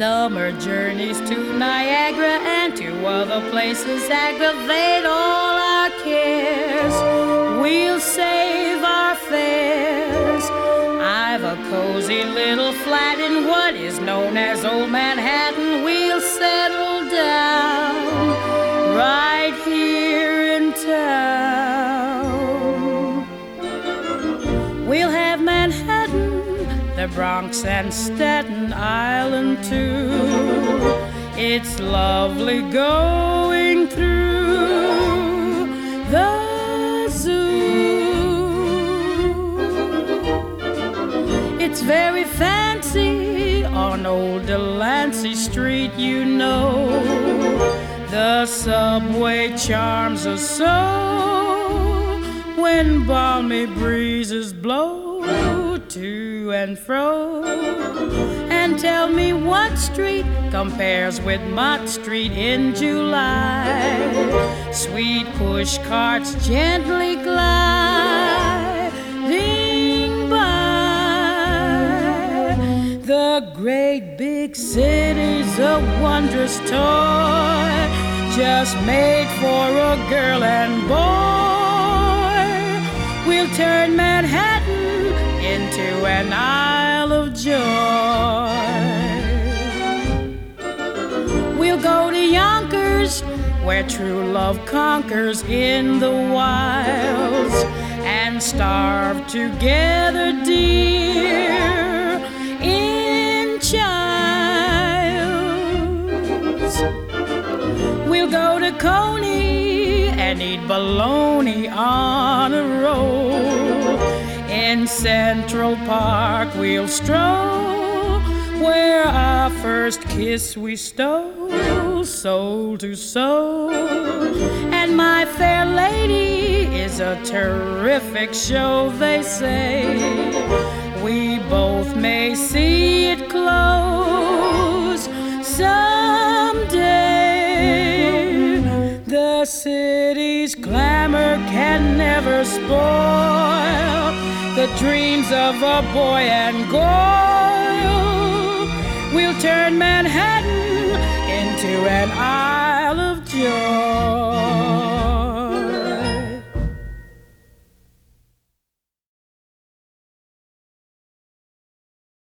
Summer journeys to Niagara and to other places aggravate all our cares. We'll save our fares. I've a cozy little flat in what is known as Old Manhattan. We'll settle down right here in town. We'll have Manhattan, the Bronx and Staten Island too. It's lovely going through the zoo. It's very fancy on old Delancey Street, you know. The subway charms us so when balmy breezes blow to and fro. And tell me what street compares with Mott Street in July. Sweet push carts gently gliding by. The great big city's a wondrous toy, just made for a girl and boy. We'll turn Manhattan into an Isle of Joy. We'll go to Yonkers, where true love conquers in the wilds, and starve together, dear, in childs. We'll go to Coney and eat bologna on a roll. In Central Park we'll stroll, where our first kiss we stole, soul to soul. And My Fair Lady is a terrific show, they say. We both may see it close someday. The city's clamor can never spoil the dreams of a boy and girl. We'll turn Manhattan into an Isle of Joy.